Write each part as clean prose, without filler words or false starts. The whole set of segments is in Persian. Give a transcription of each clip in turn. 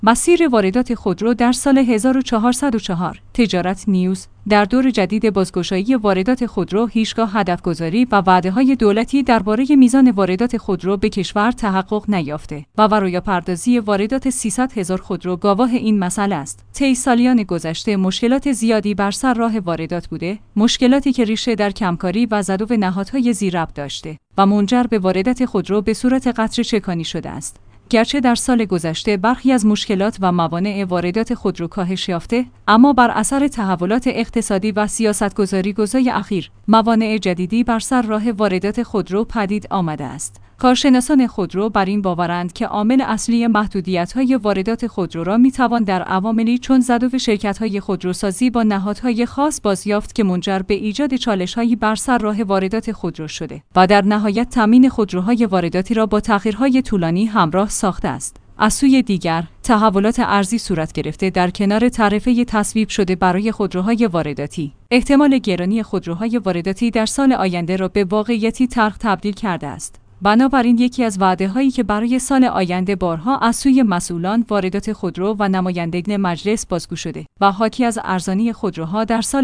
مسیر واردات خودرو در سال 1404. تجارت نیوز. در دور جدید بازگشایی واردات خودرو، هیچگاه هدفگذاری و وعده‌های دولتی درباره میزان واردات خودرو به کشور تحقق نیافته و رویاپردازی واردات 300,000 خودرو گواه این مسئله است. طی سالیان گذشته مشکلات زیادی بر سر راه واردات بوده، مشکلاتی که ریشه در کمکاری و زدو نهادهای ذی‌ربط داشته و منجر به واردات خودرو به صورت قطره‌چکانی شده است. گرچه در سال گذشته برخی از مشکلات و موانع واردات خودرو کاهش یافته، اما بر اثر تحولات اقتصادی و سیاستگذاری اخیر، موانع جدیدی بر سر راه واردات خودرو پدید آمده است. کارشناسان خودرو بر این باورند که عامل اصلی محدودیت‌های واردات خودرو را می‌توان در عواملی چون زدو شرکت‌های خودروسازی با نهادهای خاص بازیافت که منجر به ایجاد چالش‌هایی بر سر راه واردات خودرو شده و در نهایت تامین خودروهای وارداتی را با تأخیرهای طولانی همراه ساخته است. از سوی دیگر، تحولات ارزی صورت گرفته در کنار تعرفه تصویب شده برای خودروهای وارداتی، احتمال گرانی خودروهای وارداتی در سال آینده را به واقعیتی تلخ تبدیل کرده است. بنابراین یکی از وعده‌هایی که برای سال آینده بارها از سوی مسئولان واردات خودرو و نمایندگان مجلس بازگو شده و حاکی از ارزانی خودروها در سال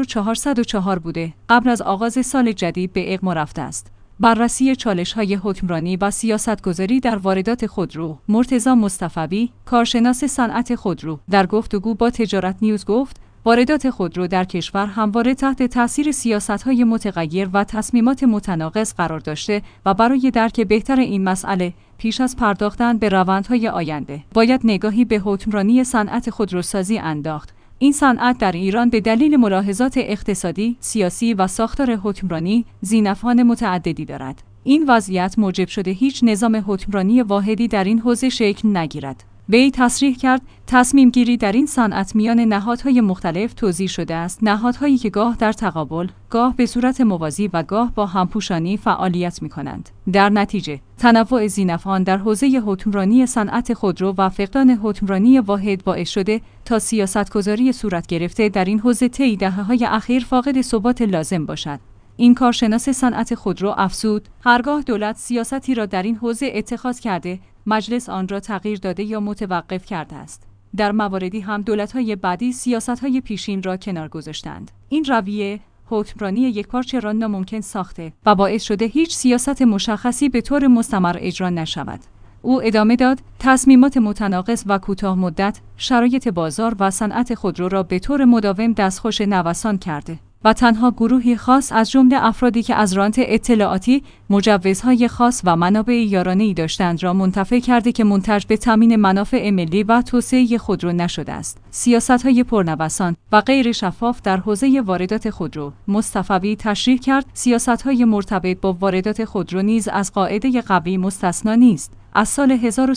1404 بوده، قبل از آغاز سال جدید به اغما رفته است. بررسی چالش‌های حکمرانی و سیاستگذاری در واردات خودرو. مرتضی مصطفوی، کارشناس صنعت خودرو، در گفتگو با تجارت نیوز گفت: واردات خودرو در کشور همواره تحت تاثیر سیاست‌های متغیر و تصمیمات متناقض قرار داشته و برای درک بهتر این مسئله، پیش از پرداختن به روندهای آینده، باید نگاهی به حکمرانی صنعت خودروسازی انداخت. این صنعت در ایران به دلیل ملاحظات اقتصادی، سیاسی و ساختار حکمرانی ذی‌نفعان متعددی دارد. این وضعیت موجب شده هیچ نظام حکمرانی واحدی در این حوزه شکل نگیرد. وی تصریح کرد تصمیم گیری در این صنعت میان نهادهای مختلف توزیع شده است، نهادهایی که گاه در تقابل، گاه به صورت موازی و گاه با همپوشانی فعالیت می‌کنند. در نتیجه، تنوع ذی‌نفعان در حوزه حکمرانی صنعت خودرو و فقدان حکمرانی واحد باعث شده تا سیاستگذاری صورت گرفته در این حوزه طی دهه‌های اخیر فاقد ثبات لازم باشد. این کارشناس صنعت خودرو افزود: هرگاه دولت سیاستی را در این حوزه اتخاذ کرده، مجلس آن را تغییر داده یا متوقف کرده است. در مواردی هم دولت‌های بعدی سیاست‌های پیشین را کنار گذاشتند. این رویه حکمرانی یکپارچه را ناممکن ساخته و باعث شده هیچ سیاست مشخصی به طور مستمر اجرا نشود. او ادامه داد: تصمیمات متناقض و کوتاه مدت، شرایط بازار و صنعت خودرو را به طور مداوم دستخوش نوسان کرده و تنها گروهی خاص از جمله افرادی که از رانت اطلاعاتی، مجوزهای خاص و منابع یارانه‌ای داشتند را منتفع کرده که منتج به تامین منافع ملی و توسعه خودرو نشده است. سیاست‌های پرنوسان و غیر شفاف در حوزه واردات خودرو. مصطفوی تشریح کرد: سیاست‌های مرتبط با واردات خودرو نیز از قاعده قبلی مستثنا نیست. از سال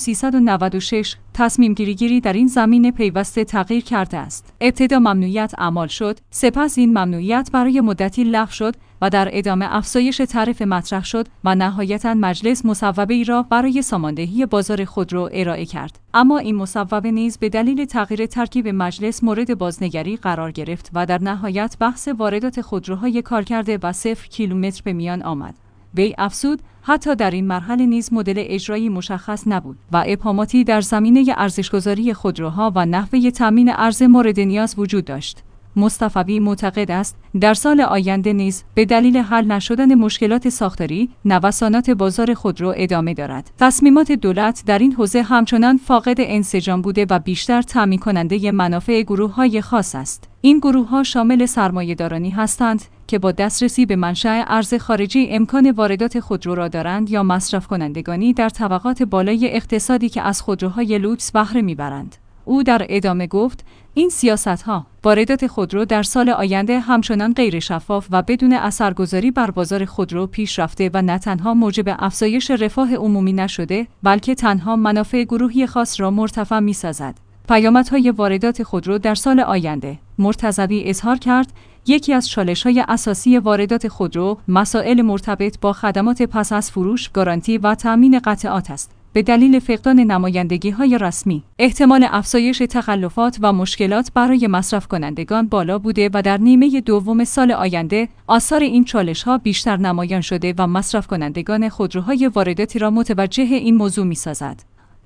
1396 تصمیم گیری در این زمینه پیوسته تغییر کرده است. ابتدا ممنوعیت اعمال شد، سپس این ممنوعیت برای مدتی لغو شد و در ادامه افزایش تعرفه مطرح شد و نهایتاً مجلس مصوبه‌ای را برای ساماندهی بازار خودرو ارائه کرد. اما این مصوبه نیز به دلیل تغییر ترکیب مجلس مورد بازنگری قرار گرفت و در نهایت بحث واردات خودروهای کارکرده و 0 کیلومتر به میان آمد. وی افزود: حتی در این مرحله نیز مدل اجرایی مشخص نبود و ابهاماتی در زمینه ارزش‌گذاری خودروها و نحوه تامین عرضه مورد نیاز وجود داشت. مصطفوی معتقد است در سال آینده نیز به دلیل حل نشدن مشکلات ساختاری، نوسانات بازار خودرو ادامه دارد. تصمیمات دولت در این حوزه همچنان فاقد انسجام بوده و بیشتر تامین کننده منافع گروه‌های خاص است. این گروه‌ها شامل سرمایه‌دارانی هستند که با دسترسی به منشأ ارز خارجی امکان واردات خودرو را دارند یا مصرف کنندگانی در طبقات بالای اقتصادی که از خودروهای لوکس بهره می‌برند. او در ادامه گفت: این سیاست‌ها واردات خودرو در سال آینده همچنان غیر شفاف و بدون اثرگذاری بر بازار خودرو پیش رفته و نه تنها موجب افزایش رفاه عمومی نشده، بلکه تنها منافع گروهی خاص را مرتفع می‌سازد. پیامدهای واردات خودرو در سال آینده. مرتضوی اظهار کرد: یکی از چالش‌های اساسی واردات خودرو مسائل مرتبط با خدمات پس از فروش، گارانتی و تأمین قطعات است. به دلیل فقدان نمایندگی‌های رسمی، احتمال افزایش تخلفات و مشکلات برای مصرف کنندگان بالا بوده و در نیمه دوم سال آینده آثار این چالش‌ها بیشتر نمایان شده و مصرف کنندگان خودروهای وارداتی را متوجه این موضوع می‌سازد.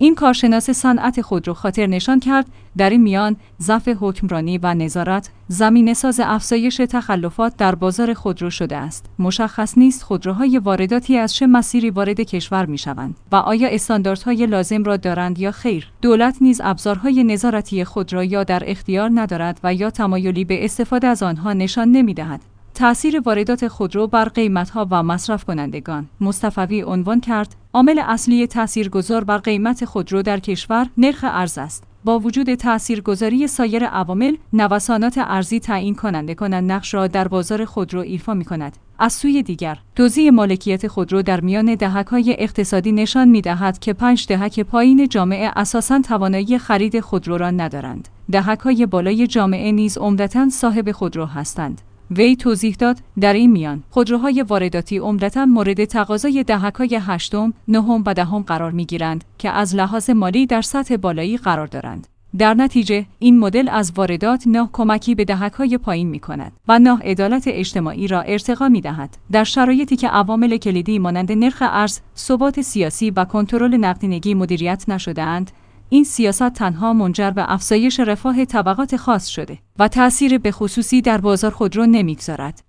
این کارشناس صنعت خودرو خاطر نشان کرد در این میان ضعف حکمرانی و نظارت زمینه‌ساز افزایش تخلفات در بازار خودرو شده است. مشخص نیست خودروهای وارداتی از چه مسیری وارد کشور می‌شوند و آیا استانداردهای لازم را دارند یا خیر. دولت نیز ابزارهای نظارتی خود را یا در اختیار ندارد و یا تمایلی به استفاده از آنها نشان نمی‌دهد. تأثیر واردات خودرو بر قیمت‌ها و مصرف کنندگان. مصطفی عنوان کرد عامل اصلی تاثیرگذار بر قیمت خودرو در کشور نرخ ارز است. با وجود تاثیرگذاری سایر عوامل، نوسانات ارزی تعیین کننده نقش را در بازار خودرو ایفا می‌کند. از سوی دیگر، توزیع مالکیت خودرو در میان دهک‌های اقتصادی نشان می‌دهد که 5 دهک پایین جامعه اساساً توانایی خرید خودرو را ندارند. دهک‌های بالای جامعه نیز عمدتاً صاحب خودرو هستند. وی توضیح داد در این میان خودروهای وارداتی عمدتاً مورد تقاضای دهک‌های هشتم، نهم و دهم قرار می‌گیرند که از لحاظ مالی در سطح بالایی قرار دارند. در نتیجه این مدل از واردات نه کمکی به دهک‌های پایین می‌کند و نه عدالت اجتماعی را ارتقا می‌دهد. در شرایطی که عوامل کلیدی مانند نرخ ارز، ثبات سیاسی و کنترل نقدینگی مدیریت نشده‌اند، این سیاست تنها منجر به افزایش رفاه طبقات خاص شده و تأثیر به خصوصی در بازار خودرو نمی‌گذارد.